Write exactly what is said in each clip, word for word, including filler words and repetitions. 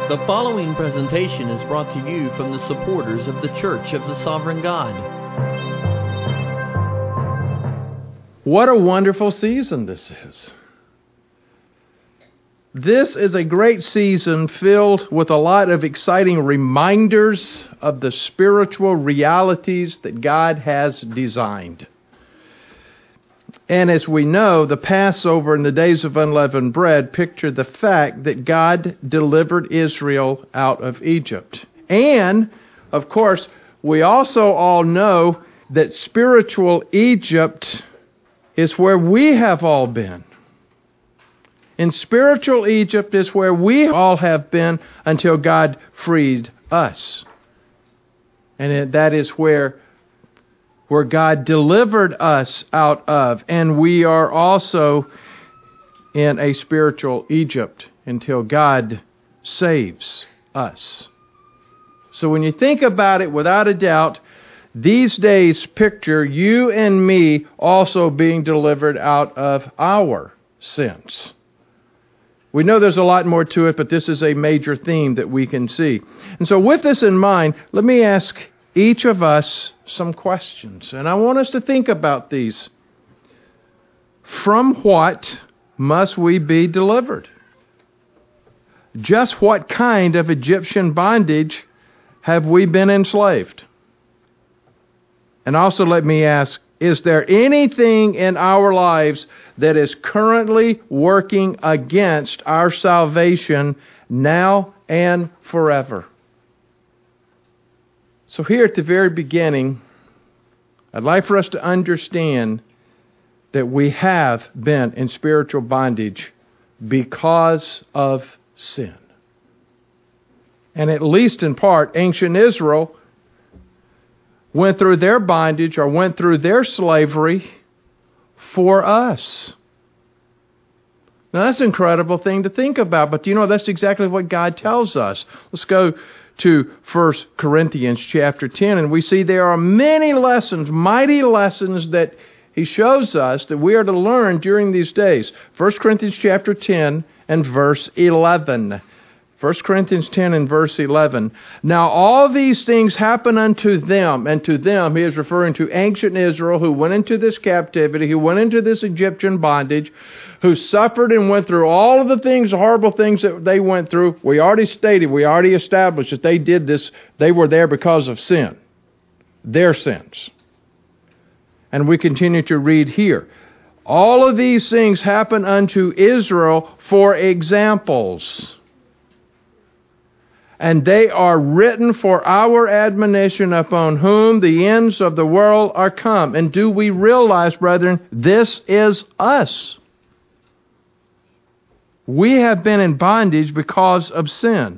The following presentation is brought to you from the supporters of the Church of the Sovereign God. What a wonderful season this is. This is a great season filled with a lot of exciting reminders of the spiritual realities that God has designed. And as we know, the Passover and the days of unleavened bread picture the fact that God delivered Israel out of Egypt. And, of course, we also all know that spiritual Egypt is where we have all been. In spiritual Egypt is where we all have been until God freed us. And that is where where God delivered us out of. And we are also in a spiritual Egypt until God saves us. So when you think about it, without a doubt, these days picture you and me also being delivered out of our sins. We know there's a lot more to it, but this is a major theme that we can see. And so with this in mind, let me ask each of us some questions. And I want us to think about these. From what must we be delivered? Just what kind of Egyptian bondage have we been enslaved? And also let me ask, is there anything in our lives that is currently working against our salvation now and forever? So here at the very beginning, I'd like for us to understand that we have been in spiritual bondage because of sin. And at least in part, ancient Israel went through their bondage or went through their slavery for us. Now that's an incredible thing to think about, but you know, that's exactly what God tells us. Let's go to First Corinthians chapter ten, and we see there are many lessons, mighty lessons that he shows us that we are to learn during these days. First Corinthians chapter ten and verse eleven. First Corinthians ten and verse eleven. Now all these things happen unto them, and to them he is referring to ancient Israel who went into this captivity, who went into this Egyptian bondage, who suffered and went through all of the things, the horrible things that they went through. We already stated, we already established that they did this, they were there because of sin. Their sins. And we continue to read here. All of these things happen unto Israel for examples. And they are written for our admonition, upon whom the ends of the world are come. And do we realize, brethren, this is us? We have been in bondage because of sin.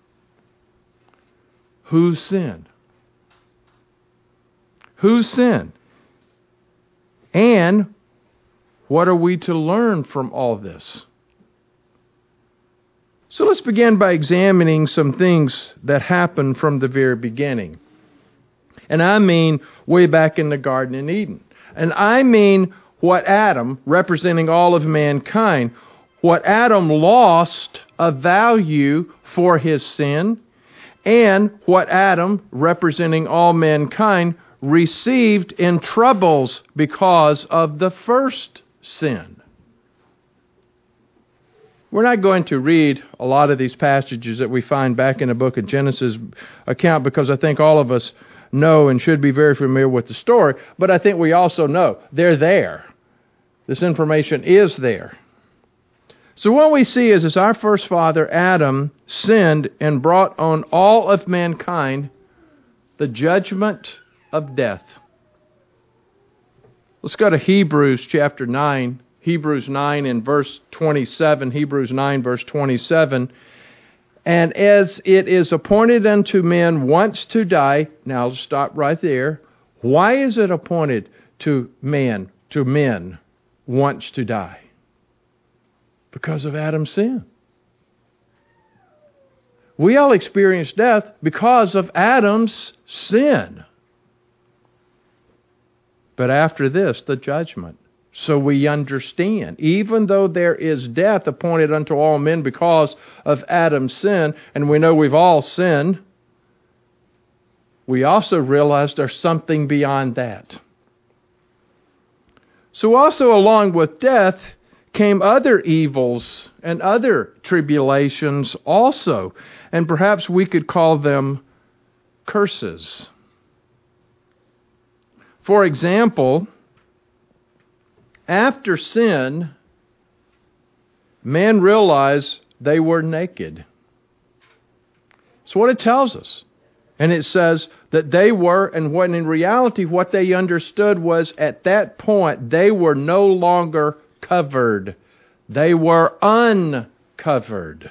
Whose sin? Whose sin? And what are we to learn from all this? So let's begin by examining some things that happened from the very beginning. And I mean way back in the Garden in Eden. And I mean what Adam, representing all of mankind, what Adam lost of value for his sin, and what Adam, representing all mankind, received in troubles because of the first sin. We're not going to read a lot of these passages that we find back in the book of Genesis account because I think all of us know and should be very familiar with the story, but I think we also know they're there. This information is there. So what we see is, is our first father, Adam, sinned and brought on all of mankind the judgment of death. Let's go to Hebrews chapter nine. Hebrews nine and verse twenty-seven. Hebrews nine verse twenty-seven. And as it is appointed unto men once to die. Now let's stop right there. Why is it appointed to man, to men, once to die? Because of Adam's sin. We all experience death because of Adam's sin. But after this, the judgment. So we understand, even though there is death appointed unto all men because of Adam's sin, and we know we've all sinned, we also realize there's something beyond that. So also along with death came other evils and other tribulations also, and perhaps we could call them curses. For example, after sin, man realized they were naked. That's what it tells us. And it says that they were, and when in reality what they understood was at that point they were no longer covered. They were uncovered.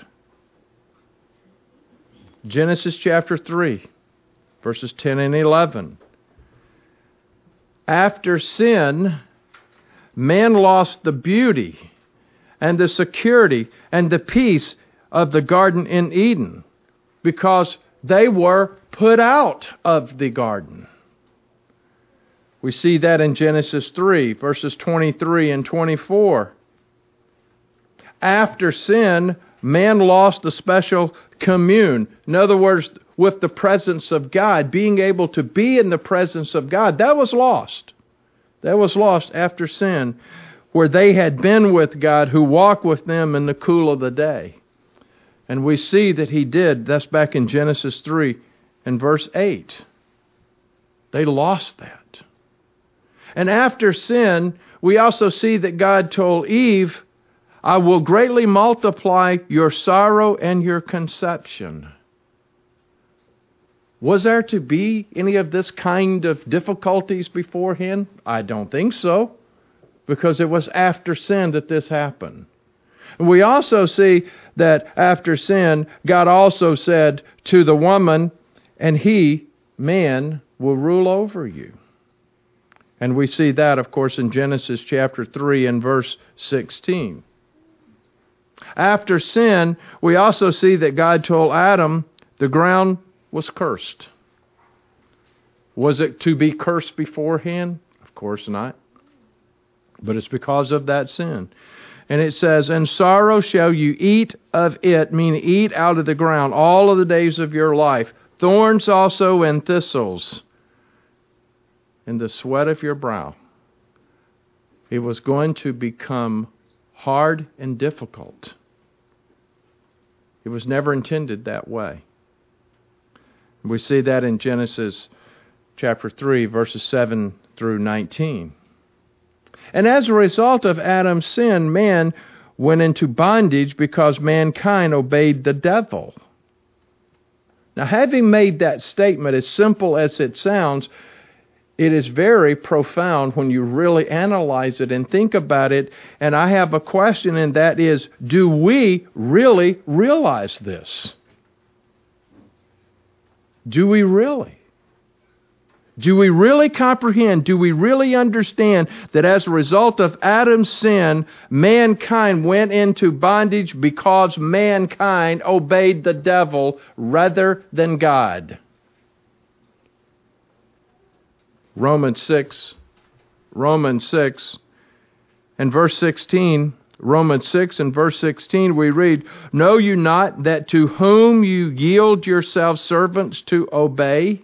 Genesis chapter three, verses ten and eleven. After sin, man lost the beauty and the security and the peace of the garden in Eden because they were put out of the garden. We see that in Genesis three, verses twenty-three and twenty-four. After sin, man lost the special commune. In other words, with the presence of God, being able to be in the presence of God, that was lost. That was lost after sin, where they had been with God who walked with them in the cool of the day. And we see that He did. That's back in Genesis three and verse eight. They lost that. And after sin, we also see that God told Eve, I will greatly multiply your sorrow and your conception. Was there to be any of this kind of difficulties beforehand? I don't think so, because it was after sin that this happened. And we also see that after sin, God also said to the woman, and he, man, will rule over you. And we see that, of course, in Genesis chapter three and verse sixteen. After sin, we also see that God told Adam the ground was cursed. Was it to be cursed beforehand? Of course not. But it's because of that sin. And it says, and sorrow shall you eat of it, meaning eat out of the ground all of the days of your life. Thorns also and thistles in the sweat of your brow. It was going to become hard and difficult. It was never intended that way. We see that in Genesis chapter three, verses seven through nineteen. And as a result of Adam's sin, man went into bondage because mankind obeyed the devil. Now, having made that statement, as simple as it sounds, it is very profound when you really analyze it and think about it. And I have a question, and that is, do we really realize this? Do we really? Do we really comprehend, do we really understand that as a result of Adam's sin, mankind went into bondage because mankind obeyed the devil rather than God? Romans six, Romans six, and verse sixteen, Romans six and verse sixteen, we read, know you not that to whom you yield yourselves servants to obey,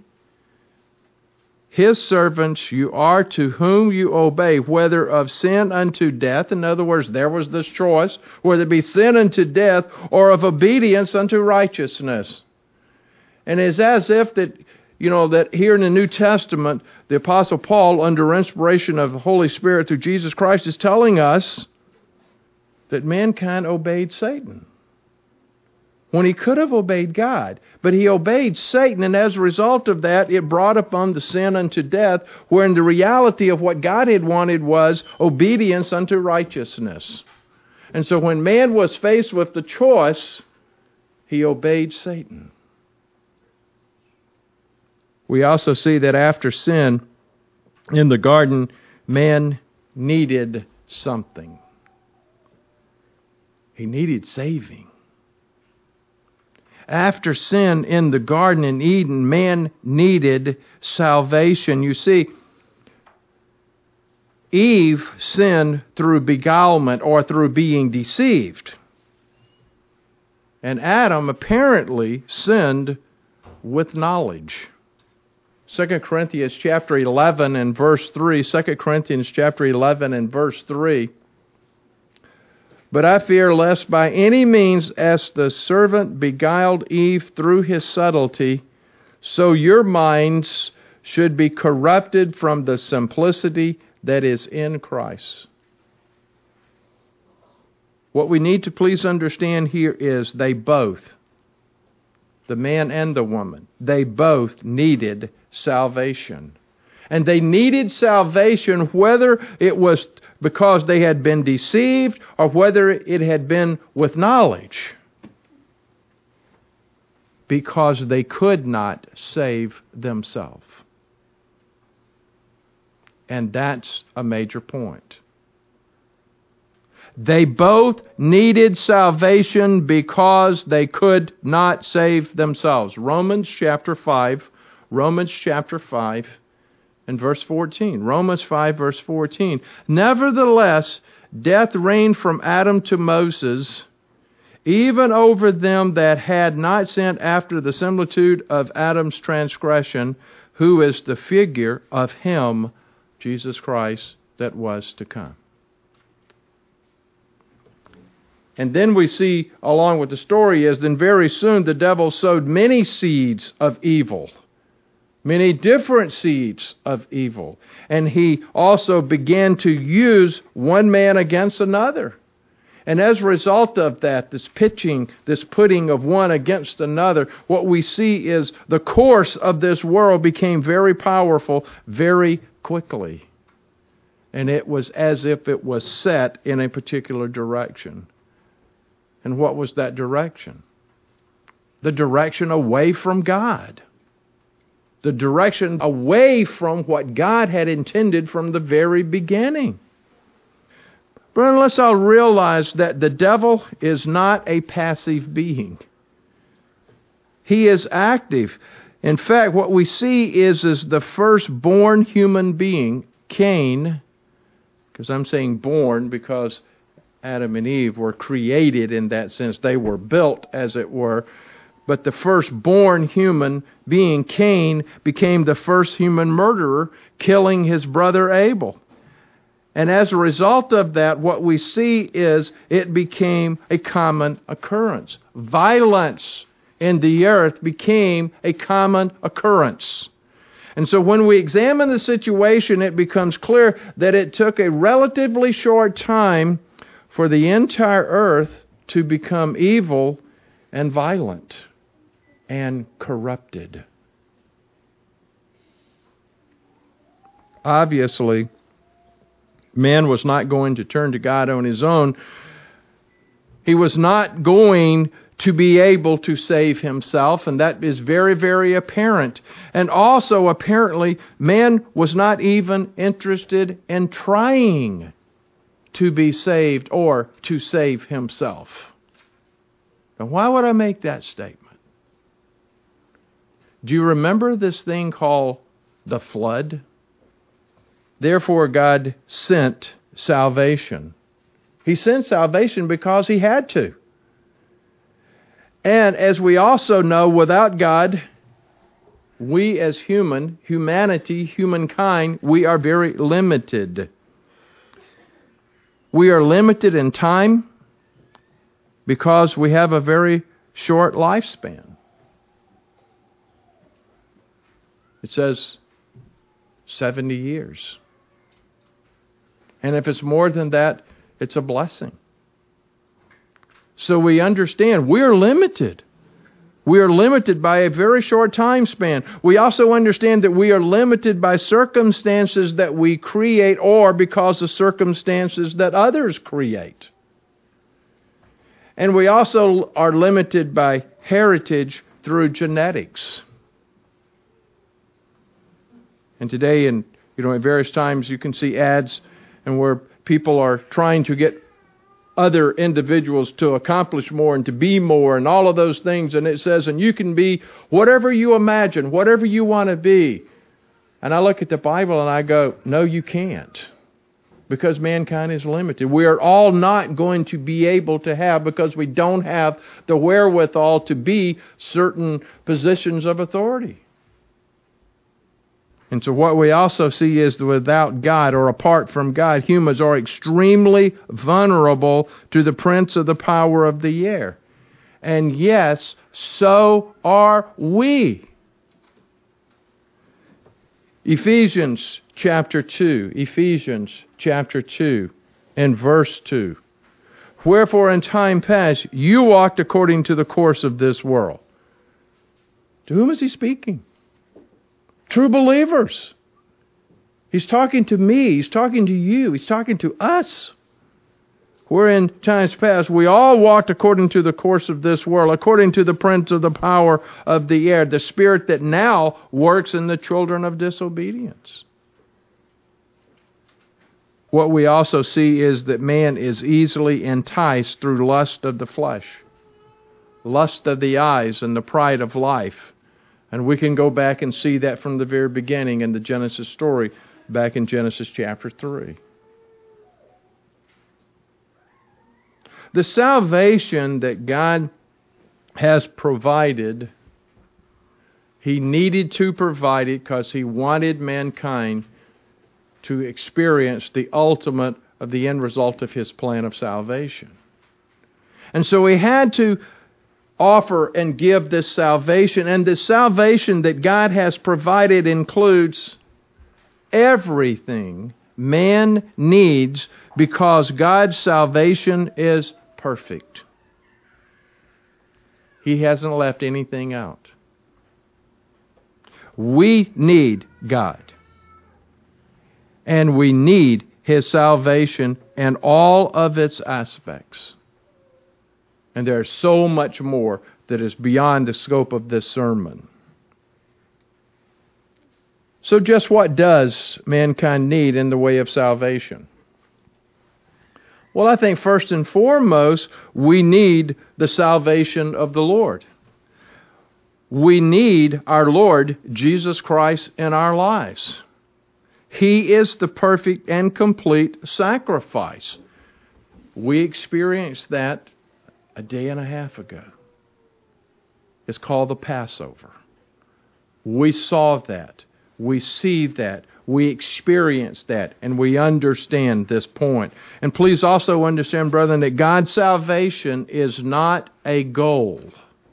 His servants you are to whom you obey, whether of sin unto death. In other words, there was this choice, whether it be sin unto death or of obedience unto righteousness. And it's as if that, you know, that here in the New Testament, the Apostle Paul, under inspiration of the Holy Spirit through Jesus Christ, is telling us that mankind obeyed Satan when he could have obeyed God. But he obeyed Satan, and as a result of that, it brought upon the sin unto death, wherein the reality of what God had wanted was obedience unto righteousness. And so when man was faced with the choice, he obeyed Satan. We also see that after sin in the garden, man needed something. He needed saving. After sin in the garden in Eden, man needed salvation. You see, Eve sinned through beguilement or through being deceived. And Adam apparently sinned with knowledge. Second Corinthians chapter eleven and verse three. Second Corinthians chapter eleven and verse three. But I fear lest by any means, as the serpent beguiled Eve through his subtlety, so your minds should be corrupted from the simplicity that is in Christ. What we need to please understand here is they both, the man and the woman, they both needed salvation. And they needed salvation whether it was because they had been deceived or whether it had been with knowledge. Because they could not save themselves. And that's a major point. They both needed salvation because they could not save themselves. Romans chapter five, Romans chapter five and verse fourteen. Romans five verse fourteen. Nevertheless, death reigned from Adam to Moses, even over them that had not sinned after the similitude of Adam's transgression, who is the figure of him, Jesus Christ, that was to come. And then we see, along with the story, is then very soon the devil sowed many seeds of evil. Many different seeds of evil. And he also began to use one man against another. And as a result of that, this pitching, this putting of one against another, what we see is the course of this world became very powerful very quickly. And it was as if it was set in a particular direction. And what was that direction? The direction away from God. The direction away from what God had intended from the very beginning. But unless I'll realize that the devil is not a passive being. He is active. In fact, what we see is, is the firstborn human being, Cain, because I'm saying born because Adam and Eve were created in that sense. They were built, as it were. But the firstborn human being, Cain, became the first human murderer, killing his brother Abel. And as a result of that, what we see is it became a common occurrence. Violence in the earth became a common occurrence. And so when we examine the situation, it becomes clear that it took a relatively short time for the entire earth to become evil and violent and corrupted. Obviously, man was not going to turn to God on his own. He was not going to be able to save himself, and that is very, very apparent. And also, apparently, man was not even interested in trying to be saved or to save himself. Now, why would I make that statement? Do you remember this thing called the flood? Therefore, God sent salvation. He sent salvation because He had to. And as we also know, without God, we as human, humanity, humankind, we are very limited. We are limited in time because we have a very short lifespan. It says seventy years. And if it's more than that, it's a blessing. So we understand we're limited. We are limited by a very short time span. We also understand that we are limited by circumstances that we create or because of circumstances that others create. And we also are limited by heritage through genetics. And today, in you know, at various times, you can see ads and where people are trying to get other individuals to accomplish more and to be more and all of those things. And it says, and you can be whatever you imagine, whatever you want to be. And I look at the Bible and I go, no, you can't. because mankind is limited. We are all not going to be able to have, because we don't have the wherewithal to be certain positions of authority. And so what we also see is that without God or apart from God, humans are extremely vulnerable to the prince of the power of the air. And yes, so are we. Ephesians chapter two, Ephesians chapter two and verse two. Wherefore in time past you walked according to the course of this world. To whom is he speaking? True believers. He's talking to me. He's talking to you. He's talking to us. Where in times past we all walked according to the course of this world, according to the prince of the power of the air, the spirit that now works in the children of disobedience. What we also see is that man is easily enticed through lust of the flesh, lust of the eyes, and the pride of life. And we can go back and see that from the very beginning in the Genesis story, back in Genesis chapter three. The salvation that God has provided, He needed to provide it because He wanted mankind to experience the ultimate of the end result of His plan of salvation. And so He had to offer and give this salvation. And the salvation that God has provided includes everything man needs, because God's salvation is perfect. He hasn't left anything out. We need God. And we need His salvation and all of its aspects. And there's so much more that is beyond the scope of this sermon. So just what does mankind need in the way of salvation? Well, I think first and foremost, we need the salvation of the Lord. We need our Lord Jesus Christ in our lives. He is the perfect and complete sacrifice. We experienced that a day and a half ago. It's called the Passover. We saw that. We see that. We experience that. And we understand this point. And please also understand, brethren, that God's salvation is not a goal.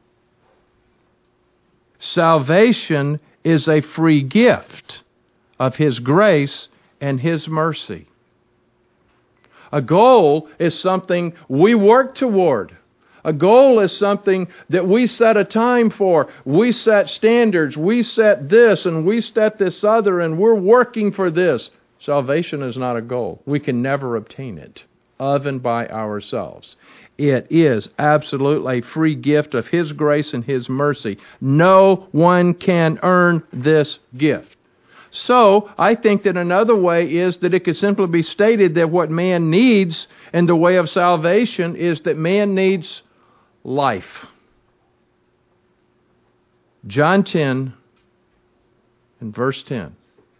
Salvation is a free gift of His grace and His mercy. A goal is something we work toward. A goal is something that we set a time for. We set standards. We set this and we set this other, and we're working for this. Salvation is not a goal. We can never obtain it of and by ourselves. It is absolutely a free gift of His grace and His mercy. No one can earn this gift. So, I think that another way is that it could simply be stated that what man needs in the way of salvation is that man needs life. John ten and verse ten.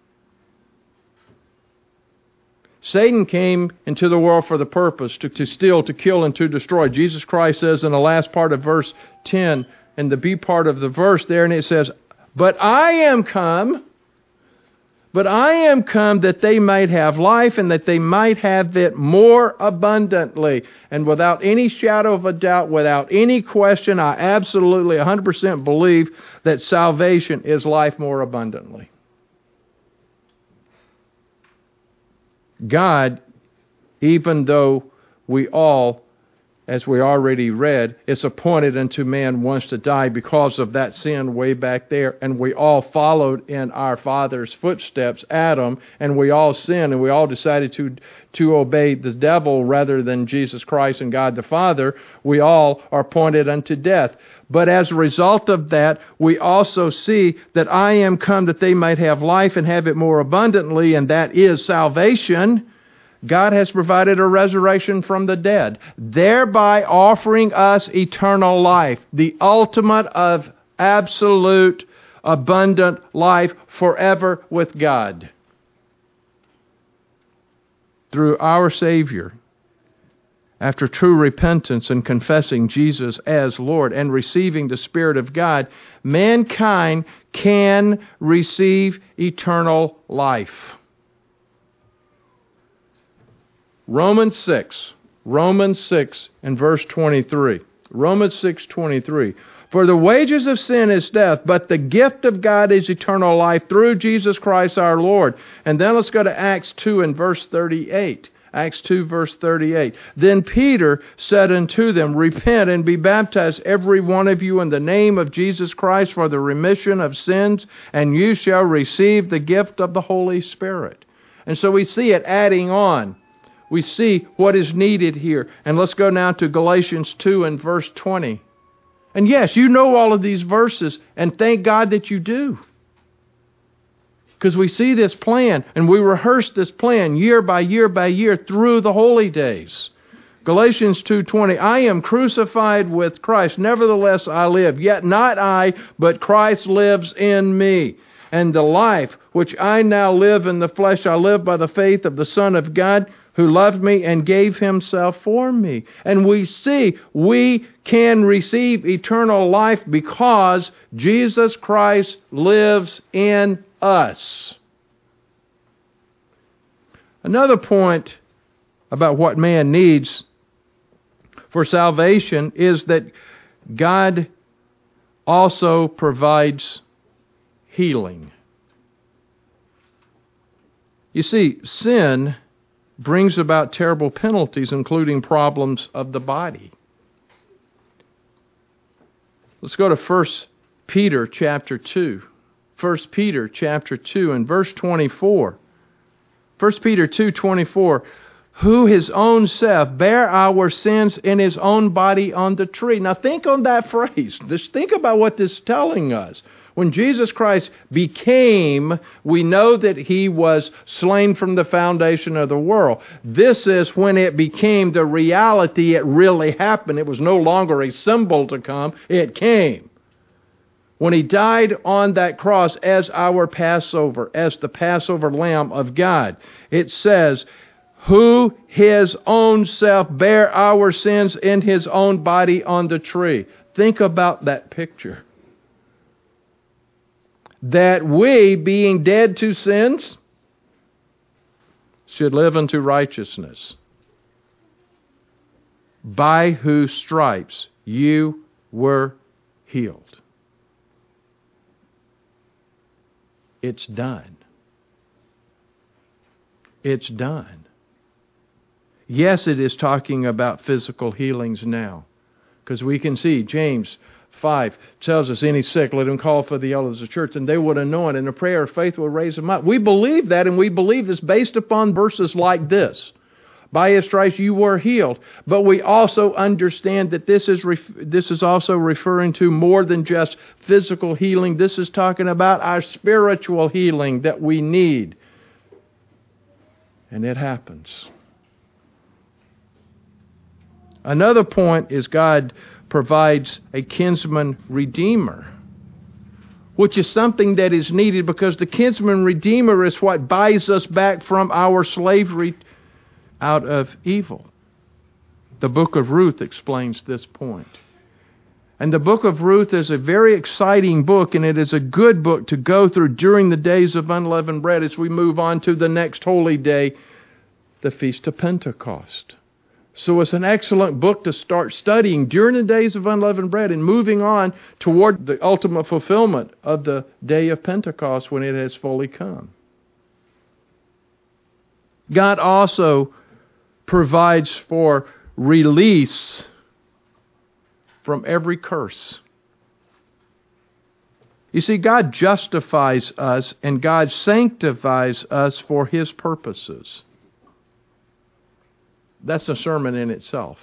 Satan came into the world for the purpose to, to steal, to kill, and to destroy. Jesus Christ says in the last part of verse ten, and the B part of the verse there, and it says, But I am come, but I am come that they might have life, and that they might have it more abundantly. And without any shadow of a doubt, without any question, I absolutely one hundred percent believe that salvation is life more abundantly. God, even though we all, as we already read, it's appointed unto man once to die because of that sin way back there, and we all followed in our father's footsteps, Adam, and we all sinned, and we all decided to, to obey the devil rather than Jesus Christ and God the Father. We all are appointed unto death. But as a result of that, we also see that I am come that they might have life and have it more abundantly, and that is salvation. God has provided a resurrection from the dead, thereby offering us eternal life, the ultimate of absolute, abundant life forever with God. through our Savior, after true repentance and confessing Jesus as Lord and receiving the Spirit of God, mankind can receive eternal life. Romans six, Romans six and verse twenty-three. Romans six twenty-three. For the wages of sin is death, but the gift of God is eternal life through Jesus Christ our Lord. And then let's go to Acts two and verse thirty-eight. Acts two verse thirty-eight. Then Peter said unto them, Repent and be baptized every one of you in the name of Jesus Christ for the remission of sins, and you shall receive the gift of the Holy Spirit. And so we see it adding on. We see what is needed here. And let's go now to Galatians two and verse twenty. And yes, you know all of these verses, and thank God that you do. Because we see this plan, and we rehearse this plan year by year by year through the holy days. Galatians two twenty, I am crucified with Christ, nevertheless I live, yet not I, but Christ lives in me. And the life which I now live in the flesh, I live by the faith of the Son of God, who loved me and gave himself for me. And we see we can receive eternal life because Jesus Christ lives in us. Another point about what man needs for salvation is that God also provides healing. You see, sin brings about terrible penalties, including problems of the body. Let's go to First Peter chapter two. First Peter chapter two and verse twenty-four. First Peter two twenty-four. Who his own self bare our sins in his own body on the tree. Now think on that phrase. Just think about what this is telling us. When Jesus Christ became, we know that he was slain from the foundation of the world. This is when it became the reality. It really happened. It was no longer a symbol to come. It came. When he died on that cross as our Passover, as the Passover Lamb of God, it says, who his own self bare our sins in his own body on the tree. Think about that picture. That we, being dead to sins, should live unto righteousness, by whose stripes you were healed. It's done. It's done. Yes, it is talking about physical healings now, because we can see James five tells us, any sick, let him call for the elders of the church, and they would anoint, and a prayer of faith will raise him up. We believe that, and we believe this based upon verses like this. By his stripes you were healed. But we also understand that this is ref- this is also referring to more than just physical healing. This is talking about our spiritual healing that we need. And it happens. Another point is God provides a kinsman redeemer, which is something that is needed because the kinsman redeemer is what buys us back from our slavery out of evil. The book of Ruth explains this point. And the book of Ruth is a very exciting book, and it is a good book to go through during the days of unleavened bread as we move on to the next holy day, the Feast of Pentecost. So it's an excellent book to start studying during the days of unleavened bread and moving on toward the ultimate fulfillment of the day of Pentecost when it has fully come. God also provides for release from every curse. You see, God justifies us and God sanctifies us for His purposes. That's a sermon in itself.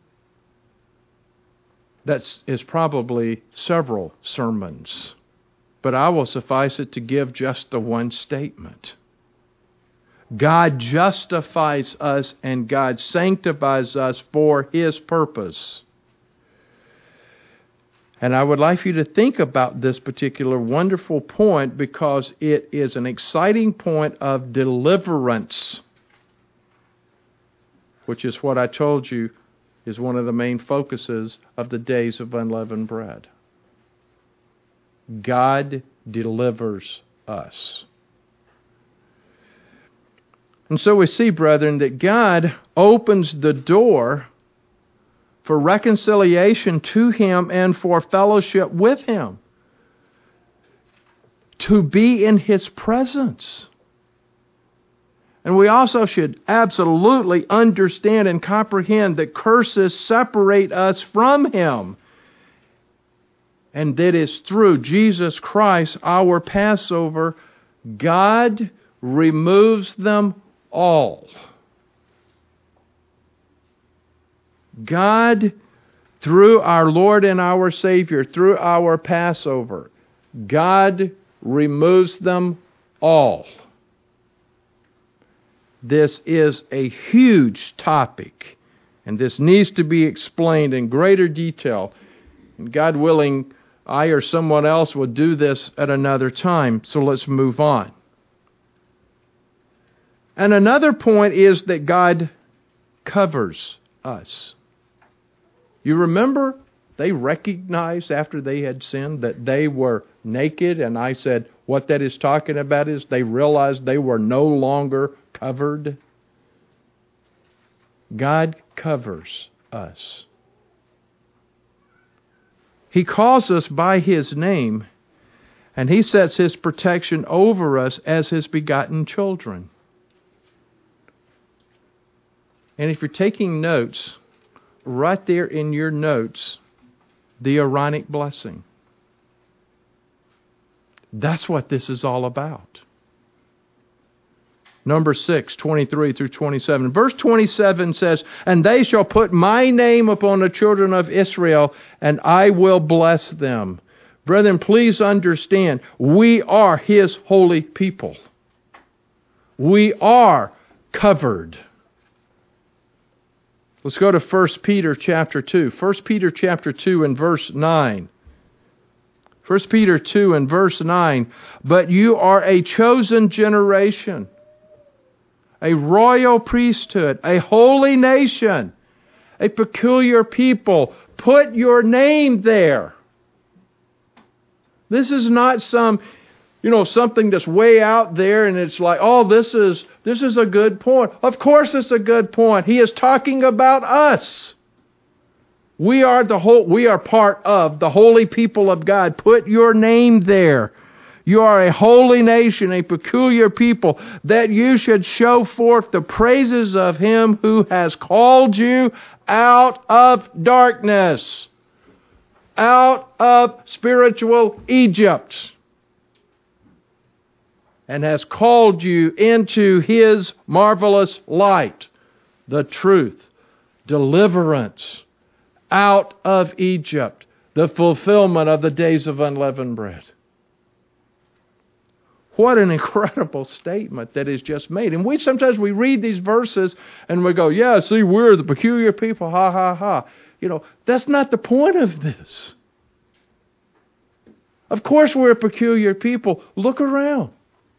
That is probably several sermons. But I will suffice it to give just the one statement. God justifies us and God sanctifies us for His purpose. And I would like you to think about this particular wonderful point because it is an exciting point of deliverance. which is what I told you is one of the main focuses of the days of unleavened bread. God delivers us. And so we see, brethren, that God opens the door for reconciliation to Him and for fellowship with Him. To be in His presence. And we also should absolutely understand and comprehend that curses separate us from Him. And that is through Jesus Christ, our Passover, God removes them all. God, through our Lord and our Savior, through our Passover, God removes them all. This is a huge topic, and this needs to be explained in greater detail. And God willing, I or someone else will do this at another time, so let's move on. And another point is that God covers us. You remember they recognized after they had sinned that they were naked, and I said what that is talking about is they realized they were no longer covered. God covers us. He calls us by His name, and He sets His protection over us as His begotten children. And if you're taking notes, right there in your notes, the Aaronic blessing. That's what this is all about. Number six, twenty-three through twenty-seven. Verse twenty-seven says, "And they shall put my name upon the children of Israel, and I will bless them." Brethren, please understand, we are His holy people. We are covered. Let's go to First Peter chapter two. First Peter chapter two and verse nine. First Peter two and verse nine. "But you are a chosen generation, a royal priesthood, a holy nation, a peculiar people." Put your name there. This is not some, you know, something that's way out there and it's like, oh, this is this is a good point. Of course it's a good point. He is talking about us. We are the whole we are part of the holy people of God. Put your name there. You are a holy nation, a peculiar people, that you should show forth the praises of Him who has called you out of darkness, out of spiritual Egypt, and has called you into His marvelous light, the truth, deliverance out of Egypt, the fulfillment of the days of unleavened bread. What an incredible statement that is just made. And we sometimes we read these verses and we go, yeah, see, we're the peculiar people, ha, ha, ha. You know, that's not the point of this. Of course we're a peculiar people. Look around.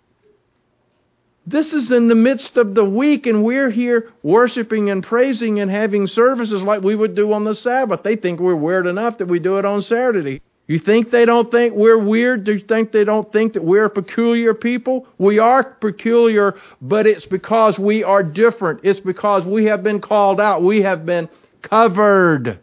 This is in the midst of the week, and we're here worshiping and praising and having services like we would do on the Sabbath. They think we're weird enough that we do it on Saturday. You think they don't think we're weird? Do you think they don't think that we're a peculiar people? We are peculiar, but it's because we are different. It's because we have been called out. We have been covered.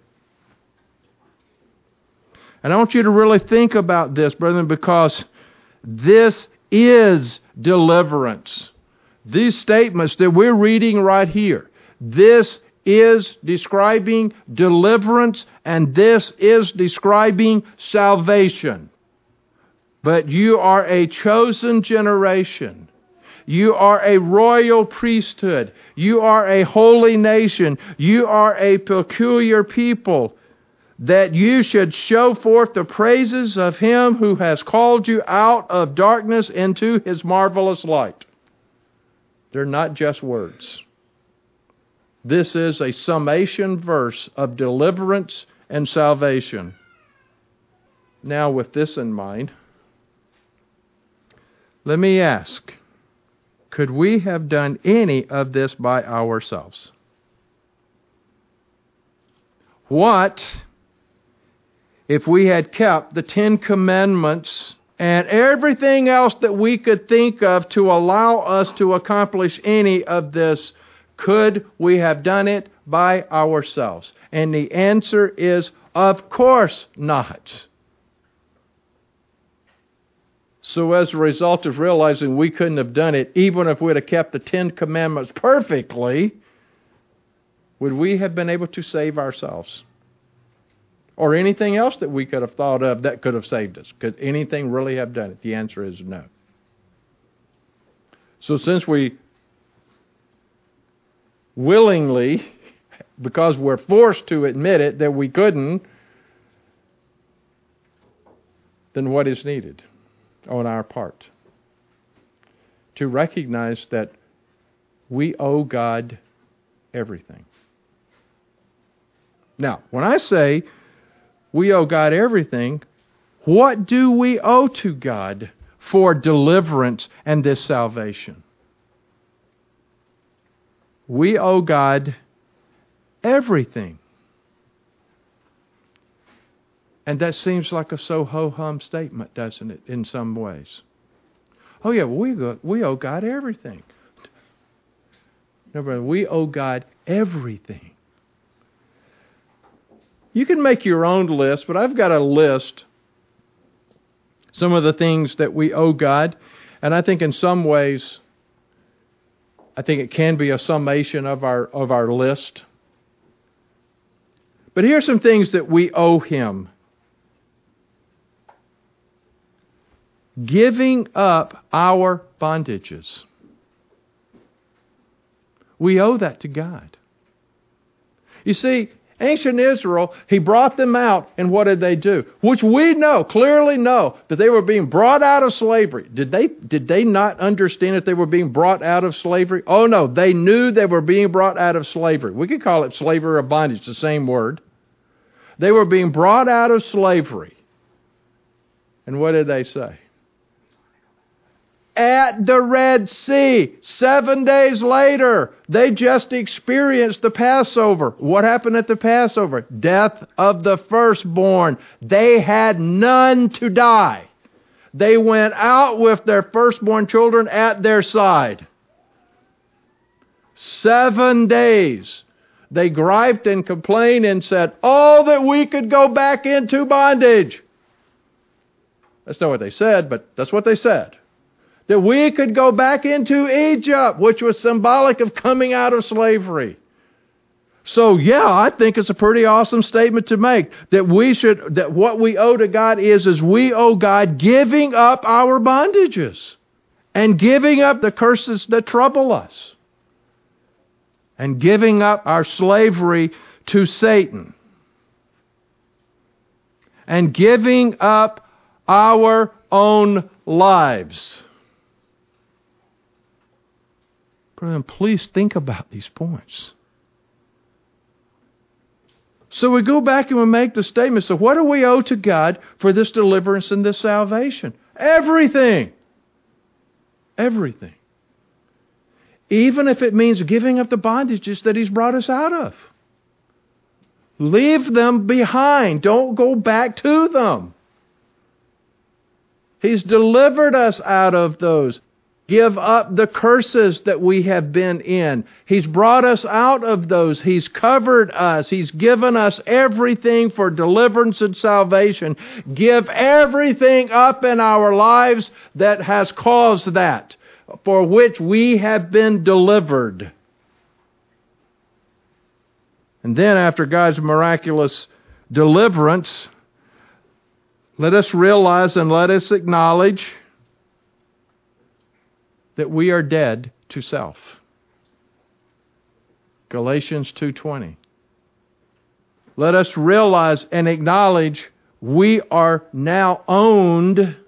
And I want you to really think about this, brethren, because this is deliverance. These statements that we're reading right here, this is describing deliverance, and this is describing salvation. But you are a chosen generation. You are a royal priesthood. You are a holy nation. You are a peculiar people, that you should show forth the praises of Him who has called you out of darkness into His marvelous light. They're not just words. This is a summation verse of deliverance and salvation. Now, with this in mind, let me ask, could we have done any of this by ourselves? What if we had kept the Ten Commandments and everything else that we could think of to allow us to accomplish any of this? Could we have done it by ourselves? And the answer is, of course not. So as a result of realizing we couldn't have done it, even if we'd have kept the Ten Commandments perfectly, would we have been able to save ourselves? Or anything else that we could have thought of that could have saved us? Could anything really have done it? The answer is no. So since we willingly, because we're forced to admit it, that we couldn't, then what is needed on our part? To recognize that we owe God everything. Now, when I say we owe God everything, what do we owe to God for deliverance and this salvation? We owe God everything. And that seems like a so ho-hum statement, doesn't it, in some ways? Oh yeah, we go, we owe God everything. No, brother, we owe God everything. You can make your own list, but I've got a list, some of the things that we owe God, and I think in some ways, I think it can be a summation of our of our list. But here are some things that we owe Him. Giving up our bondages. We owe that to God. You see, ancient Israel, He brought them out, and what did they do? Which we know, clearly know, that they were being brought out of slavery. Did they, did they not understand that they were being brought out of slavery? Oh no, they knew they were being brought out of slavery. We could call it slavery or bondage, the same word. They were being brought out of slavery. And what did they say? At the Red Sea, seven days later, they just experienced the Passover. What happened at the Passover? Death of the firstborn. They had none to die. They went out with their firstborn children at their side. Seven days. They griped and complained and said, oh, that we could go back into bondage. That's not what they said, but that's what they said. That we could go back into Egypt, which was symbolic of coming out of slavery. So yeah, I think it's a pretty awesome statement to make. That we should, that what we owe to God is, is we owe God giving up our bondages. And giving up the curses that trouble us. And giving up our slavery to Satan. And giving up our own lives. Brethren, please think about these points. So we go back and we make the statement. So what do we owe to God for this deliverance and this salvation? Everything. Everything. Even if it means giving up the bondages that He's brought us out of. Leave them behind. Don't go back to them. He's delivered us out of those. Give up the curses that we have been in. He's brought us out of those. He's covered us. He's given us everything for deliverance and salvation. Give everything up in our lives that has caused that, for which we have been delivered. And then after God's miraculous deliverance, let us realize and let us acknowledge that we are dead to self. Galatians two twenty. Let us realize and acknowledge we are now owned.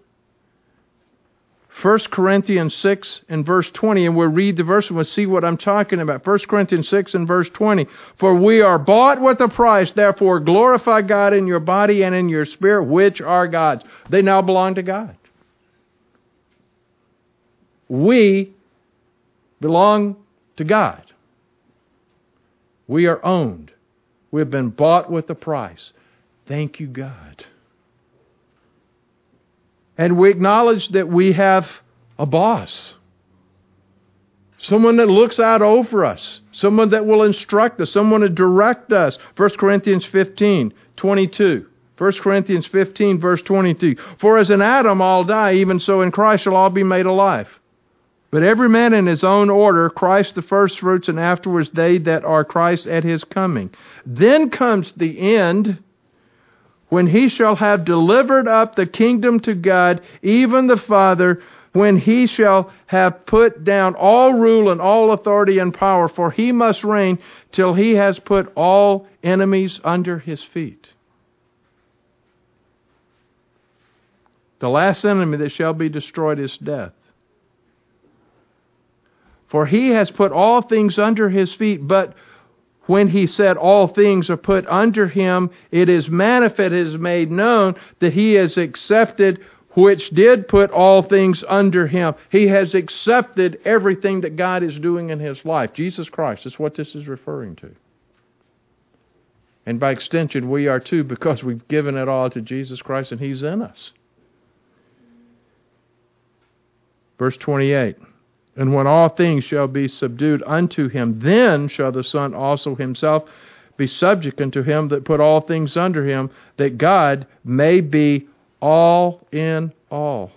First Corinthians six and verse twenty, and we'll read the verse and we'll see what I'm talking about. First Corinthians six and verse twenty. For we are bought with a price, therefore glorify God in your body and in your spirit, which are God's. They now belong to God. We belong to God. We are owned. We've been bought with a price. Thank you, God. And we acknowledge that we have a boss. Someone that looks out over us. Someone that will instruct us. Someone to direct us. First Corinthians fifteen, twenty-two. First Corinthians fifteen, verse twenty-two. For as in Adam all die, even so in Christ shall all be made alive. But every man in his own order, Christ the firstfruits, and afterwards they that are Christ at his coming. Then comes the end, when he shall have delivered up the kingdom to God, even the Father, when he shall have put down all rule and all authority and power, for he must reign till he has put all enemies under his feet. The last enemy that shall be destroyed is death. For he has put all things under his feet, but when he said all things are put under him, it is manifest, it is made known that he has accepted which did put all things under him. He has accepted everything that God is doing in his life. Jesus Christ is what this is referring to. And by extension, we are too, because we've given it all to Jesus Christ and he's in us. Verse twenty-eight. And when all things shall be subdued unto him, then shall the Son also himself be subject unto him that put all things under him, that God may be all in all.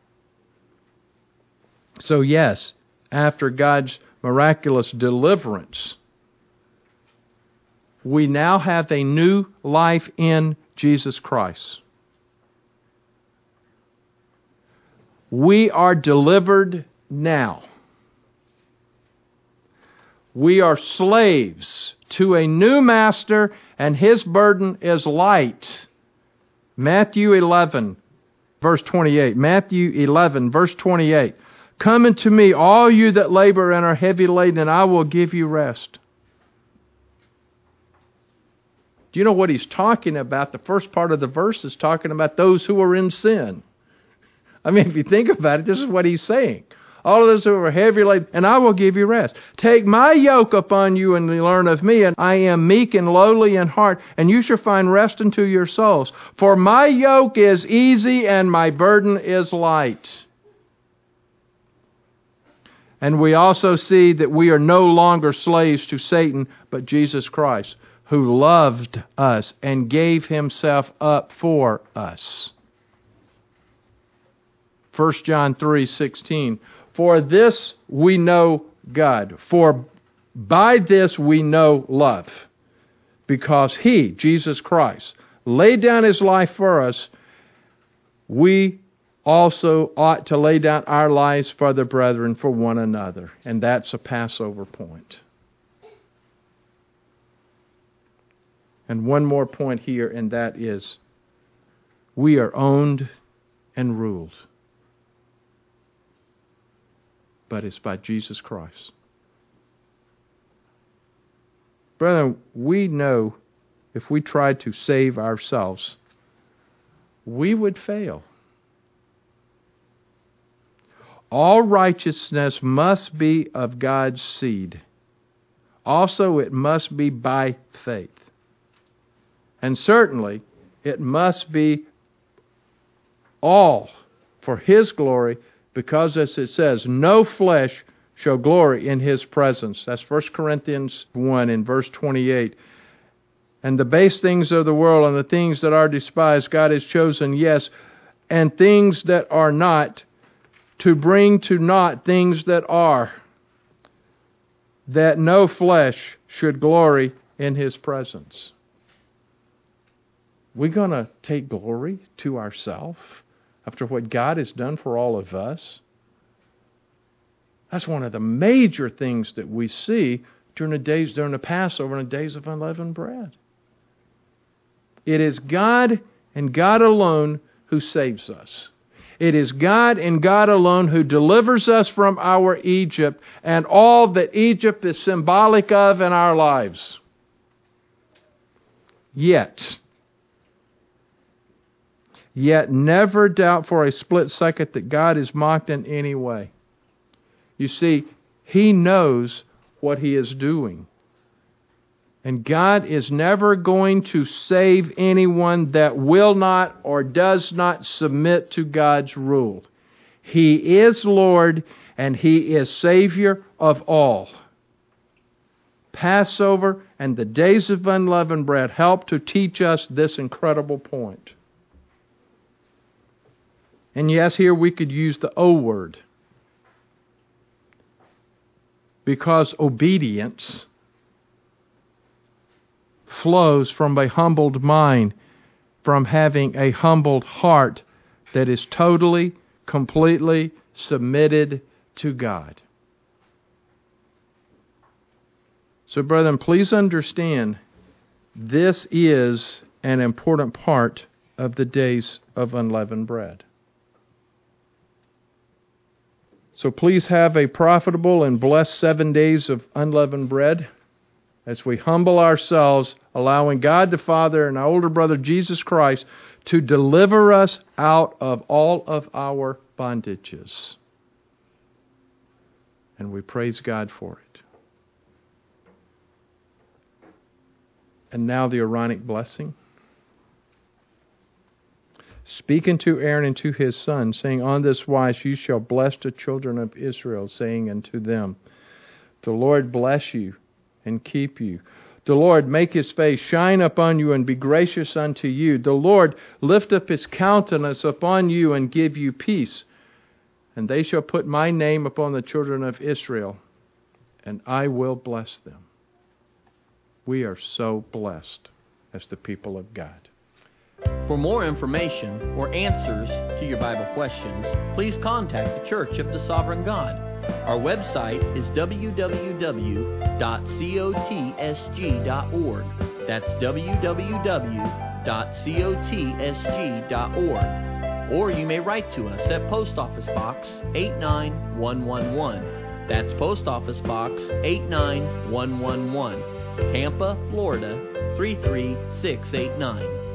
So yes, after God's miraculous deliverance, we now have a new life in Jesus Christ. We are delivered now. We are slaves to a new master, and his burden is light. Matthew eleven, verse twenty-eight. Matthew eleven, verse twenty-eight. Come unto me, all you that labor and are heavy laden, and I will give you rest. Do you know what he's talking about? The first part of the verse is talking about those who are in sin. I mean, if you think about it, this is what he's saying. All of those who are heavy laden, and I will give you rest. Take my yoke upon you and learn of me, and I am meek and lowly in heart, and you shall find rest unto your souls. For my yoke is easy and my burden is light. And we also see that we are no longer slaves to Satan, but Jesus Christ, who loved us and gave himself up for us. First John three sixteen. For this we know God, for by this we know love, because he, Jesus Christ, laid down his life for us. We also ought to lay down our lives for the brethren, for one another. And that's a Passover point. And one more point here, and that is, we are owned and ruled. But it's by Jesus Christ. Brethren, we know if we tried to save ourselves, we would fail. All righteousness must be of God's seed. Also, it must be by faith. And certainly, it must be all for his glory, because as it says, no flesh shall glory in his presence. That's First Corinthians one in verse twenty-eight. And the base things of the world and the things that are despised, God has chosen, yes, and things that are not, to bring to naught things that are, that no flesh should glory in his presence. We're going to take glory to ourselves after what God has done for all of us? That's one of the major things that we see during the days, during the Passover and the days of unleavened bread. It is God and God alone who saves us. It is God and God alone who delivers us from our Egypt and all that Egypt is symbolic of in our lives. Yet, Yet never doubt for a split second that God is mocked in any way. You see, he knows what he is doing. And God is never going to save anyone that will not or does not submit to God's rule. He is Lord and He is Savior of all. Passover and the days of unleavened bread help to teach us this incredible point. And yes, here we could use the O word. Because obedience flows from a humbled mind, from having a humbled heart that is totally, completely submitted to God. So, brethren, please understand, this is an important part of the days of unleavened bread. So please have a profitable and blessed seven days of unleavened bread as we humble ourselves, allowing God the Father and our older brother Jesus Christ to deliver us out of all of our bondages. And we praise God for it. And now the Aaronic blessing. Speak unto Aaron and to his sons, saying, On this wise you shall bless the children of Israel, saying unto them, The Lord bless you and keep you. The Lord make His face shine upon you and be gracious unto you. The Lord lift up His countenance upon you and give you peace. And they shall put my name upon the children of Israel, and I will bless them. We are so blessed as the people of God. For more information or answers to your Bible questions, please contact the Church of the Sovereign God. Our website is w w w dot cotSG dot org. That's w w w dot cotSG dot org. Or you may write to us at Post Office Box eight nine one one one. That's Post Office Box eight nine one one one, Tampa, Florida three three six eight nine.